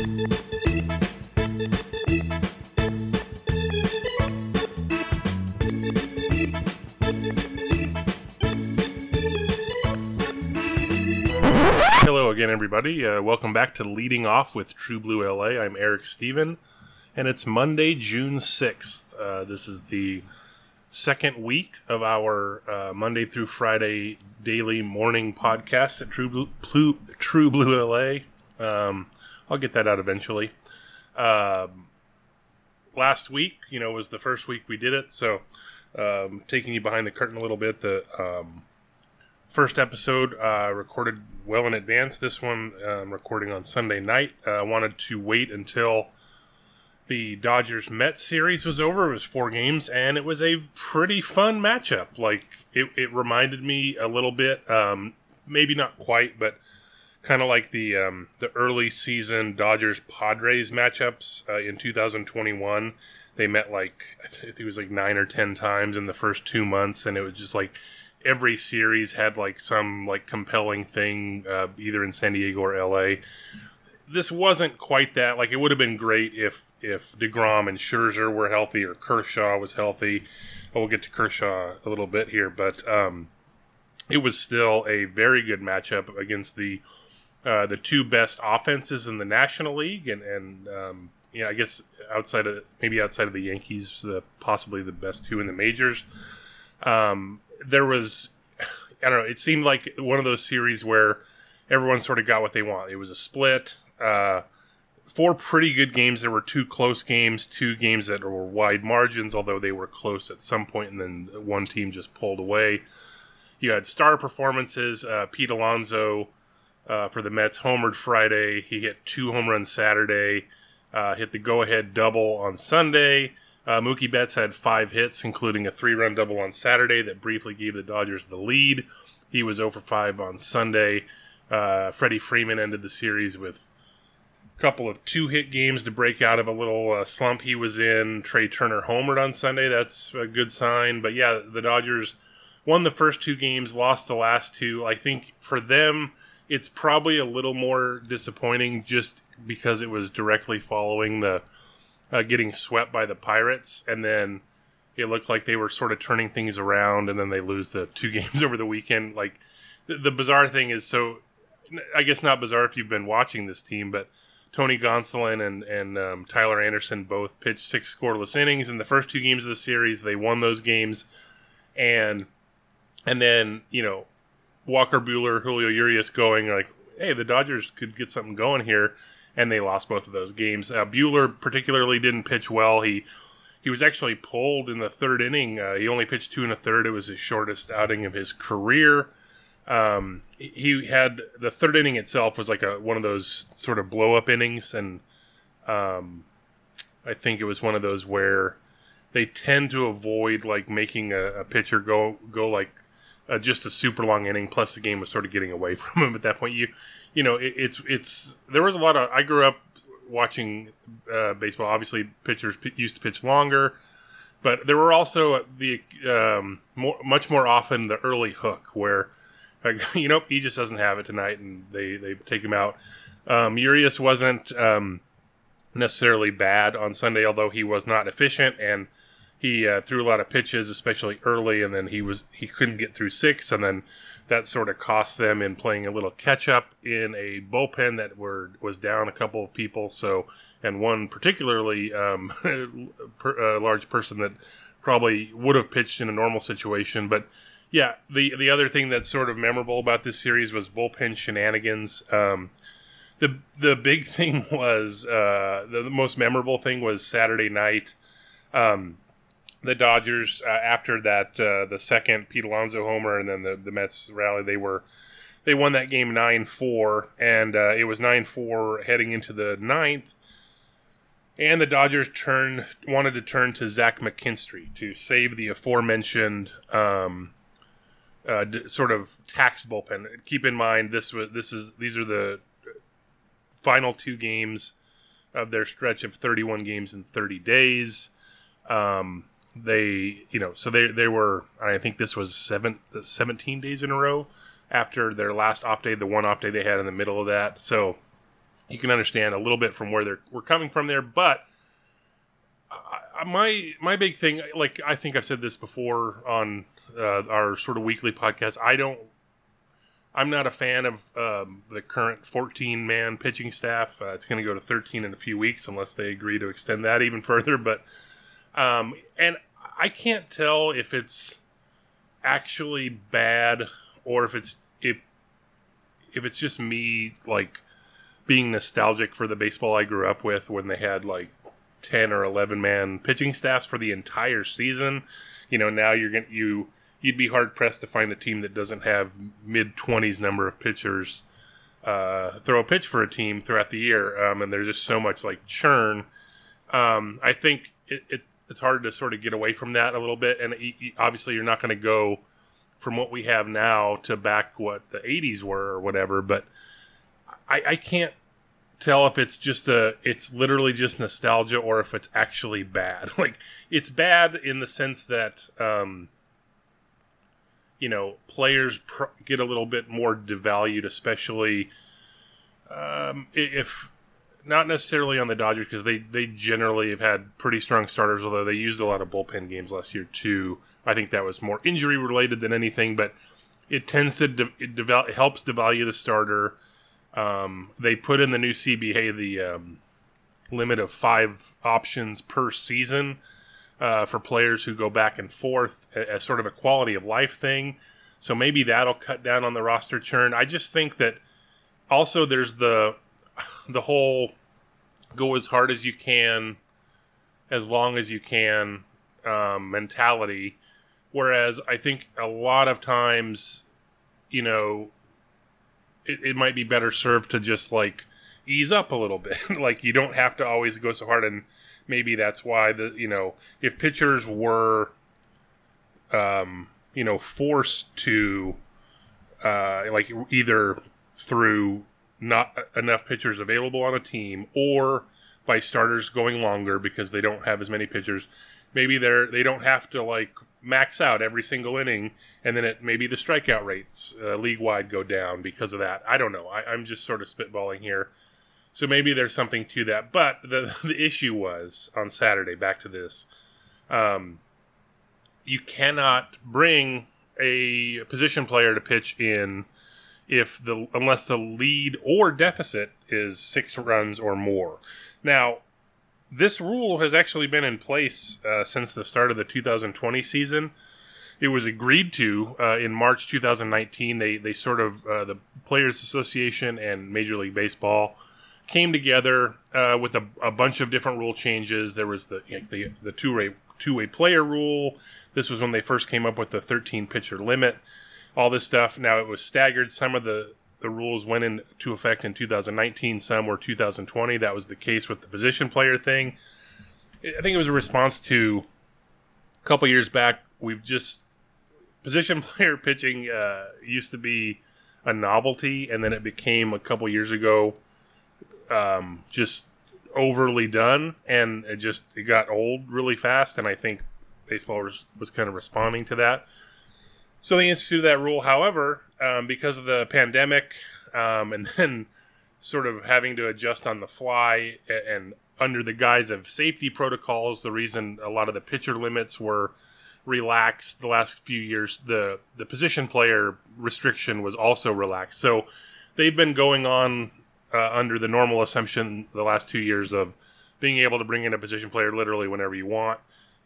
Hello again, everybody. Welcome back to Leading Off with True Blue LA. I'm Eric Steven, and it's Monday, June 6th. This is the second week of our Monday through Friday daily morning podcast at True Blue LA. I'll get that out eventually. Last week, was the first week we did it, so taking you behind the curtain a little bit, the first episode recorded well in advance. This one recording on Sunday night. I wanted to wait until the Dodgers-Mets series was over. It was 4 games, and it was a pretty fun matchup. It reminded me a little bit, maybe not quite, but kind of like the early season Dodgers-Padres matchups in 2021. They met I think it was 9 or 10 times in the first 2 months, and it was just every series had some compelling thing, either in San Diego or LA. This wasn't quite that. It would have been great if DeGrom and Scherzer were healthy, or Kershaw was healthy. We'll get to Kershaw a little bit here, but it was still a very good matchup against the two best offenses in the National League, and I guess outside of the Yankees, possibly the best two in the majors. There was, I don't know, it seemed like one of those series where everyone sort of got what they want. It was a split. 4 pretty good games. There were 2 close games, 2 games that were wide margins, although they were close at some point, and then one team just pulled away. You had star performances. Pete Alonso for the Mets homered Friday. He hit 2 home runs Saturday, hit the go-ahead double on Sunday. Mookie Betts had 5 hits, including a 3-run double on Saturday that briefly gave the Dodgers the lead. He was 0 for 5 on Sunday. Freddie Freeman ended the series with a couple of 2-hit games to break out of a little slump he was in. Trey Turner homered on Sunday. That's a good sign. But yeah, the Dodgers won the first 2 games, lost the last 2. I think for them, it's probably a little more disappointing just because it was directly following the getting swept by the Pirates, and then it looked like they were sort of turning things around, and then they lose the 2 games over the weekend. The bizarre thing is, so I guess not bizarre if you've been watching this team, but Tony Gonsolin and Tyler Anderson both pitched 6 scoreless innings in the first 2 games of the series. They won those games, and then Walker Buehler, Julio Urias going hey, the Dodgers could get something going here. And they lost both of those games. Buehler particularly didn't pitch well. He was actually pulled in the 3rd inning. He only pitched 2 1/3. It was his shortest outing of his career. He had the 3rd inning itself was one of those sort of blow up innings, and I think it was one of those where they tend to avoid making a pitcher go just a super long inning. Plus the game was sort of getting away from him at that point. It's there was a lot of. I grew up watching baseball. Obviously, pitchers used to pitch longer, but there were also the much more often the early hook where he just doesn't have it tonight, and they take him out. Urias wasn't necessarily bad on Sunday, although he was not efficient, and he threw a lot of pitches, especially early, and then he couldn't get through 6, and then that sort of cost them in playing a little catch-up in a bullpen that was down a couple of people. And one particularly large person that probably would have pitched in a normal situation. But yeah, the other thing that's sort of memorable about this series was bullpen shenanigans. The big thing was the most memorable thing was Saturday night. The Dodgers, after that, the second Pete Alonso homer and then the Mets rally, they won that game 9-4, and it was 9-4 heading into the 9th. And the Dodgers wanted to turn to Zach McKinstry to save the aforementioned sort of tax bullpen. Keep in mind, these are the final 2 games of their stretch of 31 games in 30 days. They were, I think this was 17 days in a row after their last off day, the one off day they had in the middle of that. So you can understand a little bit from where we're coming from there. But my big thing, like I think I've said this before on our sort of weekly podcast, I'm not a fan of the current 14-man pitching staff. It's going to go to 13 in a few weeks unless they agree to extend that even further. But and I can't tell if it's actually bad or if it's just me like being nostalgic for the baseball I grew up with when they had like 10 or 11-man pitching staffs for the entire season. Now you'd be hard pressed to find a team that doesn't have mid-20s number of pitchers throw a pitch for a team throughout the year, and there's just so much like churn. I think it's hard to sort of get away from that a little bit, and obviously you're not going to go from what we have now to back what the 80s were or whatever, but I can't tell if it's literally just nostalgia or if it's actually bad. Like, it's bad in the sense that players get a little bit more devalued, especially if not necessarily on the Dodgers, because they generally have had pretty strong starters, although they used a lot of bullpen games last year too. I think that was more injury related than anything, but it tends to it helps devalue the starter. They put in the new CBA the limit of 5 options per season for players who go back and forth as sort of a quality of life thing. So maybe that'll cut down on the roster churn. I just think that also there's the whole go as hard as you can, as long as you can mentality. Whereas I think a lot of times, it might be better served to just like ease up a little bit. Like, you don't have to always go so hard, and maybe that's why if pitchers were forced to like either through not enough pitchers available on a team or by starters going longer because they don't have as many pitchers, maybe they don't have to like max out every single inning, and then maybe the strikeout rates league-wide go down because of that. I don't know. I'm just sort of spitballing here. So maybe there's something to that. But the issue was, on Saturday, back to this, you cannot bring a position player to pitch in unless the lead or deficit is 6 runs or more. Now, this rule has actually been in place since the start of the 2020 season. It was agreed to in March 2019. They sort of the Players Association and Major League Baseball came together with a bunch of different rule changes. There was the two-way player rule. This was when they first came up with the 13 pitcher limit. All this stuff. Now, it was staggered. Some of the rules went into effect in 2019. Some were 2020. That was the case with the position player thing. I think it was a response to a couple years back. Position player pitching used to be a novelty, and then it became a couple years ago just overly done, and it got old really fast, and I think baseball was kind of responding to that. So they instituted that rule. However, because of the pandemic and then sort of having to adjust on the fly and under the guise of safety protocols, the reason a lot of the pitcher limits were relaxed the last few years, the position player restriction was also relaxed. So they've been going on under the normal assumption the last 2 years of being able to bring in a position player literally whenever you want.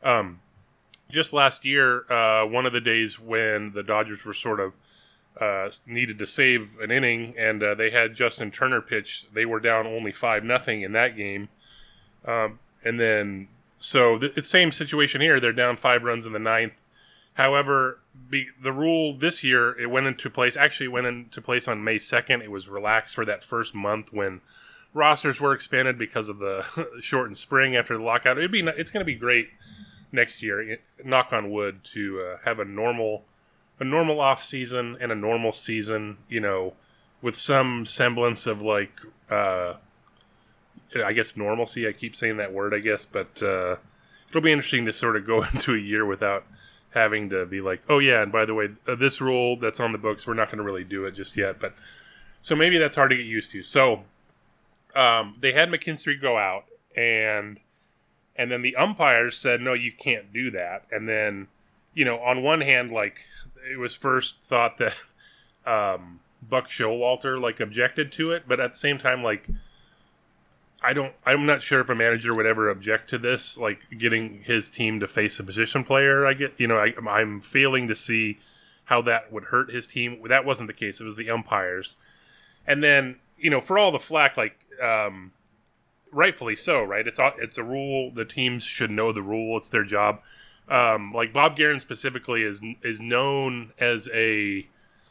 Just last year, one of the days when the Dodgers were sort of needed to save an inning, and they had Justin Turner pitch, they were down only 5-0 in that game. And then, so the same situation here. They're down 5 runs in the 9th. However, the rule this year, it went into place on May 2nd. It was relaxed for that first month when rosters were expanded because of the shortened spring after the lockout. It's going to be great next year, knock on wood, to have a normal off season and a normal season, with some semblance of like, I guess normalcy. I keep saying that word, I guess, but it'll be interesting to sort of go into a year without having to be like, oh yeah, and by the way, this rule that's on the books, we're not going to really do it just yet. But so maybe that's hard to get used to. So they had McKinstry go out, and then the umpires said, no, you can't do that. And then, on one hand, like, it was first thought that Buck Showalter, like, objected to it, but at the same time, like, I'm not sure if a manager would ever object to this, like, getting his team to face a position player. I'm failing to see how that would hurt his team. That wasn't the case. It was the umpires. And then, for all the flack, like, rightfully so, right? It's a rule. The teams should know the rule. It's their job. Like, Bob Guerin specifically is known as a,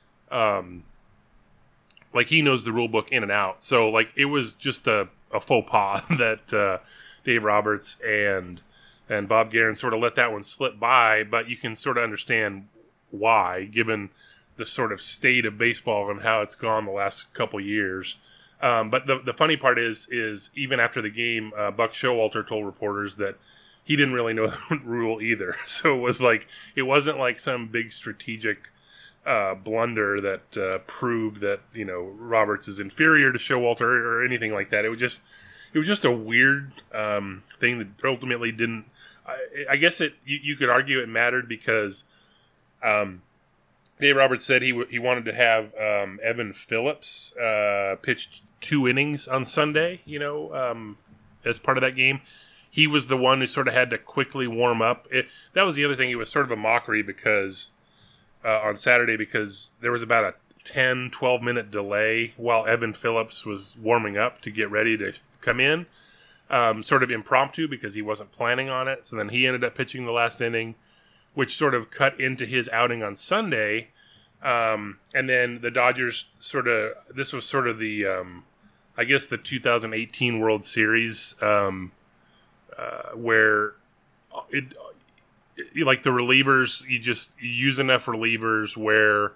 like, he knows the rule book in and out. So, like, it was just a faux pas that Dave Roberts and Bob Guerin sort of let that one slip by, but you can sort of understand why, given the sort of state of baseball and how it's gone the last couple years. But the funny part is even after the game, Buck Showalter told reporters that he didn't really know the rule either. So it wasn't like some big strategic blunder that proved that Roberts is inferior to Showalter or anything like that. It was just a weird thing that ultimately didn't. I guess you could argue it mattered because Dave Roberts said he wanted to have Evan Phillips pitch 2 innings on Sunday. As part of that game. He was the one who sort of had to quickly warm up. That was the other thing. It was sort of a mockery because on Saturday, because there was about a 10, 12-minute delay while Evan Phillips was warming up to get ready to come in. Sort of impromptu because he wasn't planning on it. So then he ended up pitching the last inning, which sort of cut into his outing on Sunday. And then the Dodgers this was sort of the, I guess the 2018 World Series, where like the relievers, you use enough relievers where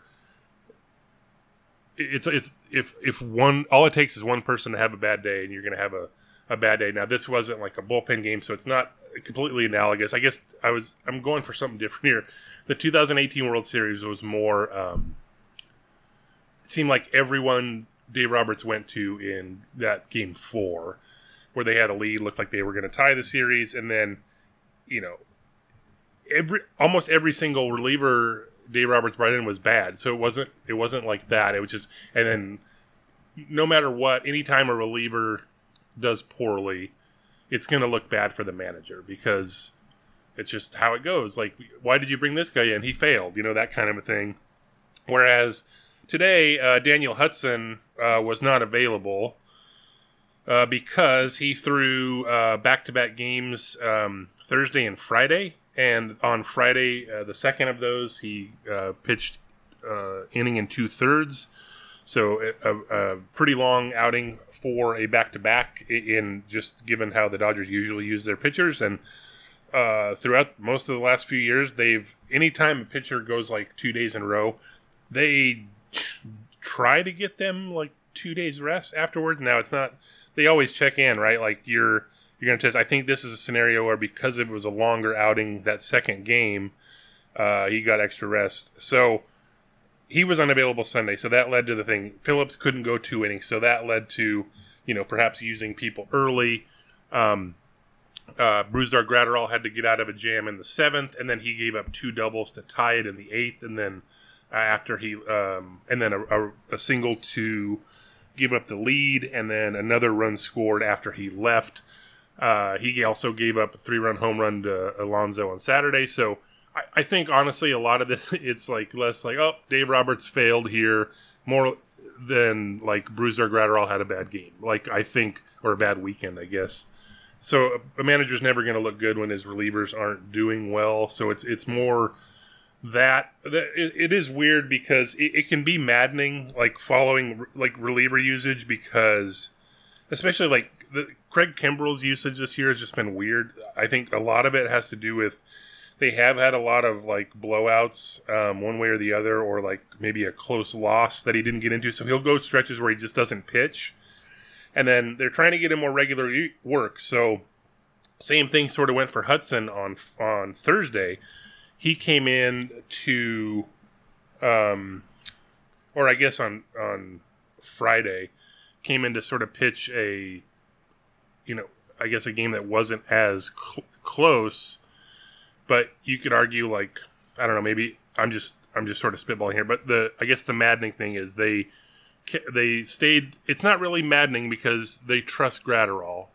it's if one, all it takes is one person to have a bad day and you're going to have a bad day. Now this wasn't like a bullpen game, so it's not completely analogous. I guess I'm going for something different here. The 2018 World Series was more, it seemed like everyone Dave Roberts went to in that game 4, where they had a lead, looked like they were going to tie the series, and then, almost every single reliever Dave Roberts brought in was bad. So it wasn't like that. It was just, and then no matter what, anytime a reliever does poorly, it's going to look bad for the manager because it's just how it goes. Like, why did you bring this guy in? He failed, that kind of a thing. Whereas today, Daniel Hudson was not available because he threw back-to-back games Thursday and Friday. And on Friday, the second of those, he pitched inning and 2/3. So a pretty long outing for a back-to-back in just given how the Dodgers usually use their pitchers. And throughout most of the last few years, anytime a pitcher goes like 2 days in a row, they try to get them like 2 days rest afterwards. Now it's not, they always check in, right? Like you're going to test. I think this is a scenario where because it was a longer outing that second game, he got extra rest. So he was unavailable Sunday, so that led to the thing. Phillips couldn't go 2 innings, so that led to, perhaps using people early. Brusdar Graterol had to get out of a jam in the 7th, and then he gave up 2 doubles to tie it in the 8th, and then after he, and then a single to give up the lead, and then another run scored after he left. He also gave up a 3-run home run to Alonso on Saturday, so I think, honestly, a lot of this, it's like less like, oh, Dave Roberts failed here, more than like Brusdar Graterol had a bad game. Like, I think, or a bad weekend, I guess. So a manager's never going to look good when his relievers aren't doing well. So it's more that it is weird because it can be maddening, like following like reliever usage, because especially like Craig Kimbrell's usage this year has just been weird. I think a lot of it has to do with they have had a lot of like blowouts one way or the other, or like maybe a close loss that he didn't get into. So he'll go stretches where he just doesn't pitch. And then they're trying to get him more regular work. So same thing sort of went for Hudson on Thursday. He came in or I guess on Friday, came in to sort of pitch a game that wasn't as close, but you could argue, like, I don't know, maybe I'm just sort of spitballing here, but I guess the maddening thing is they stayed. It's not really maddening because they trust Gratterall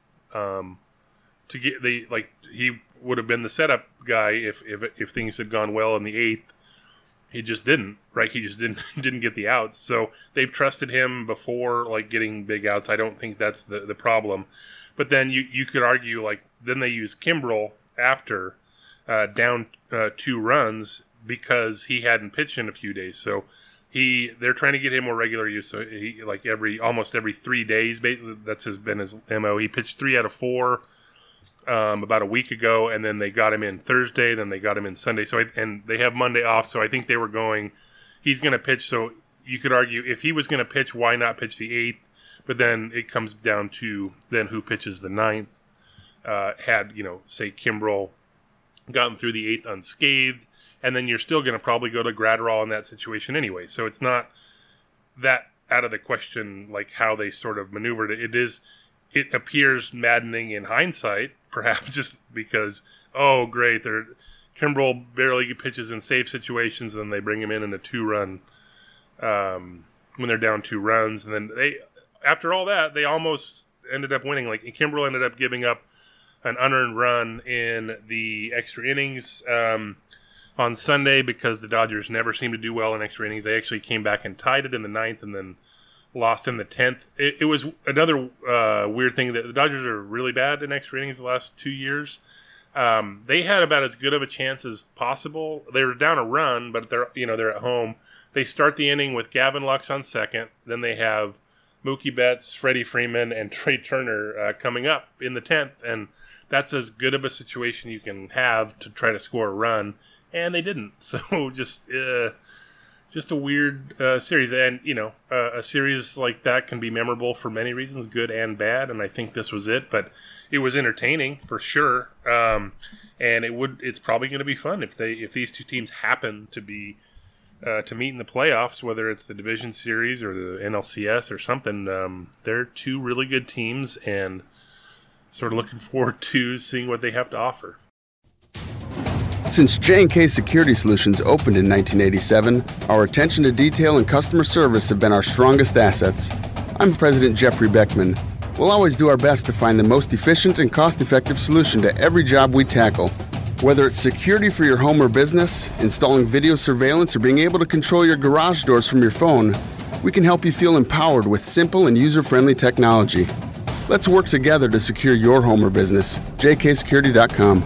he would have been the setup guy if things had gone well in the 8th. He just didn't, right? He just didn't get the outs. So they've trusted him before, like, getting big outs. I don't think that's the problem. But then you could argue, like, then they use Kimbrel after down 2 runs because he hadn't pitched in a few days. So they're trying to get him more regular use. So he, like, almost every 3 days, basically, been his MO. He pitched 3 out of 4 about a week ago, and then they got him in Thursday, then they got him in Sunday. And they have Monday off, so I think they were going, he's going to pitch. So you could argue, if he was going to pitch, why not pitch the 8th? But then it comes down to then who pitches the 9th. Had, say Kimbrel gotten through the 8th unscathed, and then you're still going to probably go to Gratterall in that situation anyway. So it's not that out of the question, like, how they sort of maneuvered it. It appears maddening in hindsight, perhaps just because, oh, great, Kimbrel barely pitches in safe situations, and then they bring him in a 2-run when they're down 2 runs. And then after all that, they almost ended up winning. Like, Kimbrel ended up giving up an unearned run in the extra innings on Sunday because the Dodgers never seem to do well in extra innings. They actually came back and tied it in the 9th and then lost in the 10th. It was another weird thing that the Dodgers are really bad in extra innings the last 2 years. They had about as good of a chance as possible. They were down a run, but they're at home. They start the inning with Gavin Lux on second. Then they have Mookie Betts, Freddie Freeman, and Trey Turner coming up in the 10th, and that's as good of a situation you can have to try to score a run, and they didn't. So just a weird series, and a series like that can be memorable for many reasons, good and bad, and I think this was it. But it was entertaining for sure, and it's probably going to be fun if these two teams happen to be to meet in the playoffs, whether it's the division series or the NLCS or something. They're two really good teams, and sort of looking forward to seeing what they have to offer. Since J&K Security Solutions opened in 1987, our attention to detail and customer service have been our strongest assets. I'm President Jeffrey Beckman. We'll always do our best to find the most efficient and cost-effective solution to every job we tackle. Whether it's security for your home or business, installing video surveillance, or being able to control your garage doors from your phone, we can help you feel empowered with simple and user-friendly technology. Let's work together to secure your home or business. jksecurity.com.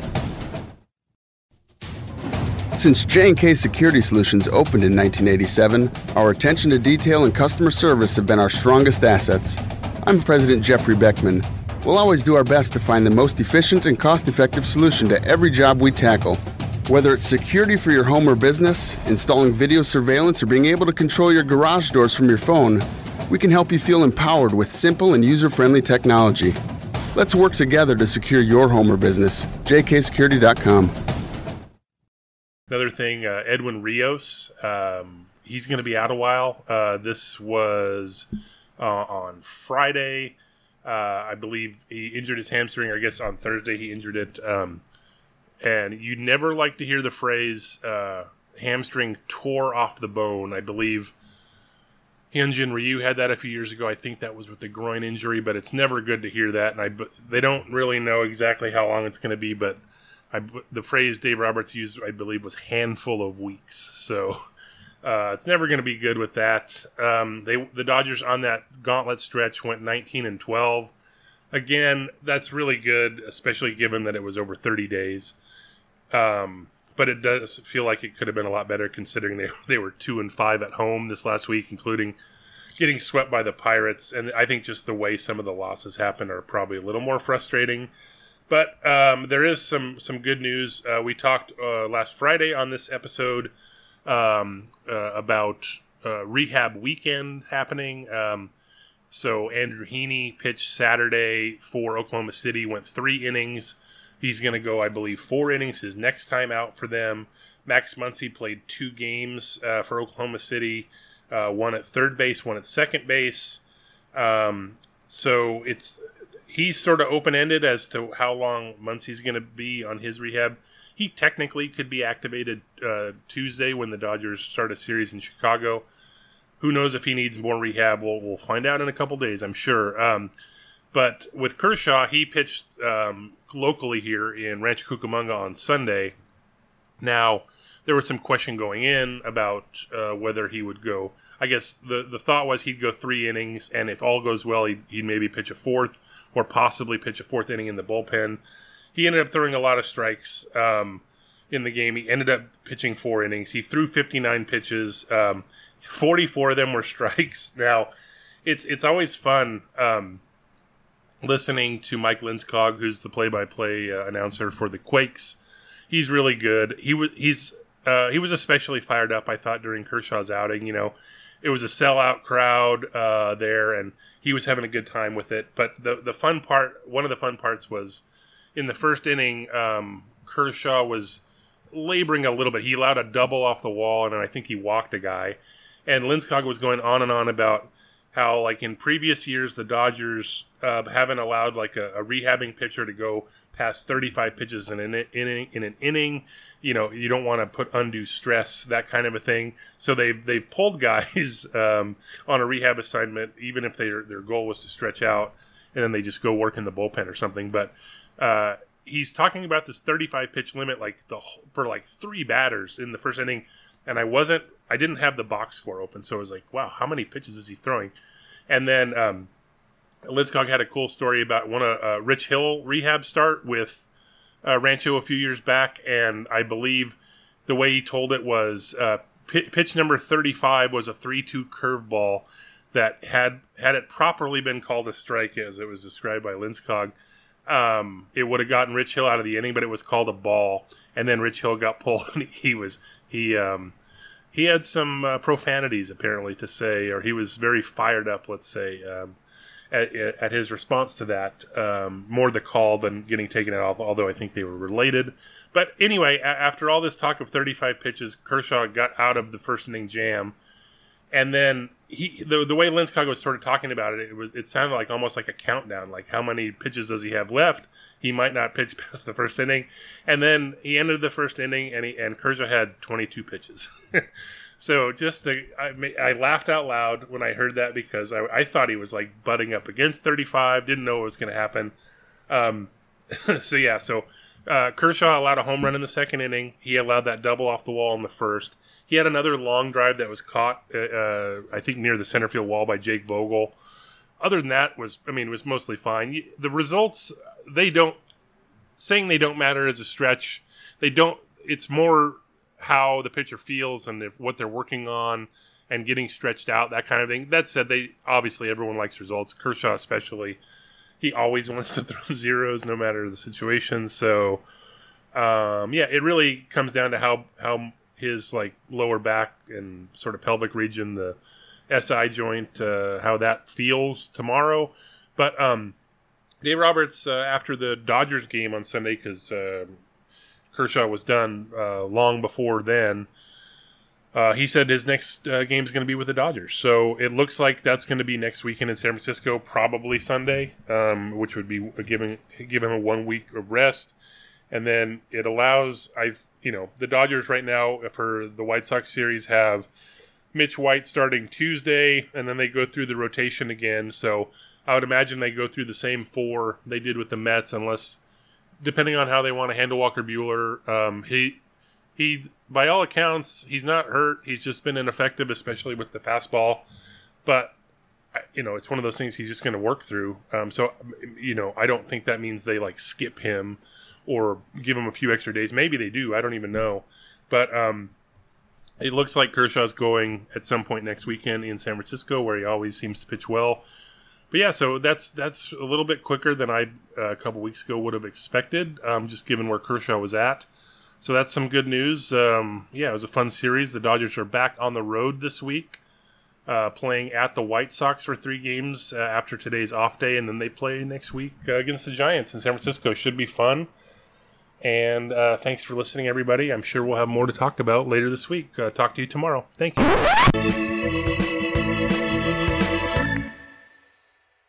Since J&K Security Solutions opened in 1987, our attention to detail and customer service have been our strongest assets. I'm President Jeffrey Beckman. We'll always do our best to find the most efficient and cost-effective solution to every job we tackle. Whether it's security for your home or business, installing video surveillance, or being able to control your garage doors from your phone, we can help you feel empowered with simple and user-friendly technology. Let's work together to secure your home or business. jksecurity.com. Another thing, Edwin Rios, he's going to be out a while. This was on Friday. I believe he injured his hamstring, or I guess on Thursday he injured it. And you never like to hear the phrase hamstring tore off the bone. I believe Hyunjin Ryu had that a few years ago. I think that was with the groin injury, but it's never good to hear that. And they don't really know exactly how long it's going to be, but the phrase Dave Roberts used, I believe, was handful of weeks. So it's never going to be good with that. The Dodgers on that gauntlet stretch went 19-12. Again, that's really good, especially given that it was over 30 days. But it does feel like it could have been a lot better, considering they were 2-5 at home this last week, including getting swept by the Pirates. And I think just the way some of the losses happened are probably a little more frustrating. But there is some good news. We talked last Friday on this episode about rehab weekend happening. So Andrew Heaney pitched Saturday for Oklahoma City, went 3 innings. He's going to go, I believe, 4 innings his next time out for them. Max Muncy played 2 games for Oklahoma City, one at third base, one at second base. So he's sort of open-ended as to how long Muncy's going to be on his rehab. He technically could be activated Tuesday when the Dodgers start a series in Chicago. Who knows if he needs more rehab? We'll find out in a couple days, I'm sure. But with Kershaw, he pitched locally here in Rancho Cucamonga on Sunday. Now, there was some question going in about whether he would go. I guess the thought was he'd go 3 innings, and if all goes well, he'd maybe pitch a fourth, or possibly pitch a fourth inning in the bullpen. He ended up throwing a lot of strikes in the game. He ended up pitching 4 innings. He threw 59 pitches. 44 of them were strikes. Now, it's always fun listening to Mike Linskog, who's the play-by-play announcer for the Quakes. He's really good. He was especially fired up, I thought, during Kershaw's outing. It was a sellout crowd there, and he was having a good time with it. But one of the fun parts was in the first inning, Kershaw was laboring a little bit. He allowed a double off the wall, and I think he walked a guy. And Linskog was going on and on about how, like, in previous years, the Dodgers haven't allowed, like, a rehabbing pitcher to go past 35 pitches in an inning. You don't want to put undue stress, that kind of a thing. So they pulled guys on a rehab assignment, even if their goal was to stretch out, and then they just go work in the bullpen or something. But he's talking about this 35 pitch limit for 3 batters in the first inning, and I didn't have the box score open, so I was like, wow, how many pitches is he throwing? And then Linskog had a cool story about Rich Hill rehab start with Rancho a few years back, and I believe the way he told it was pitch number 35 was a 3-2 curveball that had it properly been called a strike, as it was described by Linskog, it would have gotten Rich Hill out of the inning, but it was called a ball, and then Rich Hill got pulled, and he had some profanities apparently to say, or he was very fired up, let's say, at his response to that. More the call than getting taken out, although I think they were related. But anyway, after all this talk of 35 pitches, Kershaw got out of the first inning jam. And then the way Linskog was sort of talking about it, it sounded like almost like a countdown. Like, how many pitches does he have left? He might not pitch past the first inning. And then he ended the first inning, and Kershaw had 22 pitches. So I laughed out loud when I heard that, because I thought he was like butting up against 35. Didn't know what was going to happen. So Kershaw allowed a home run in the second inning. He allowed that double off the wall in the first. He had another long drive that was caught, I think, near the center field wall by Jake Vogel. Other than that, was mostly fine. The results, saying they don't matter as a stretch. They don't. It's more how the pitcher feels and what they're working on and getting stretched out, that kind of thing. That said, obviously everyone likes results. Kershaw especially. He always wants to throw zeros no matter the situation. So, it really comes down to how his lower back and sort of pelvic region, the SI joint, how that feels tomorrow. But Dave Roberts, after the Dodgers game on Sunday, because Kershaw was done long before then, he said his next game is going to be with the Dodgers. So it looks like that's going to be next weekend in San Francisco, probably Sunday, which would be giving him a 1 week of rest. And then it allows, the Dodgers right now for the White Sox series have Mitch White starting Tuesday, and then they go through the rotation again. So I would imagine they go through the same 4 they did with the Mets, unless, depending on how they want to handle Walker Buehler. He, by all accounts, he's not hurt. He's just been ineffective, especially with the fastball. But, it's one of those things he's just going to work through. I don't think that means they, skip him or give him a few extra days. Maybe they do. I don't even know. But it looks like Kershaw's going at some point next weekend in San Francisco, where he always seems to pitch well. But yeah, so that's a little bit quicker than I a couple weeks ago would have expected, just given where Kershaw was at. So that's some good news. It was a fun series. The Dodgers are back on the road this week, playing at the White Sox for 3 games after today's off day, and then they play next week against the Giants in San Francisco. Should be fun. And thanks for listening, everybody. I'm sure we'll have more to talk about later this week. Talk to you tomorrow. Thank you.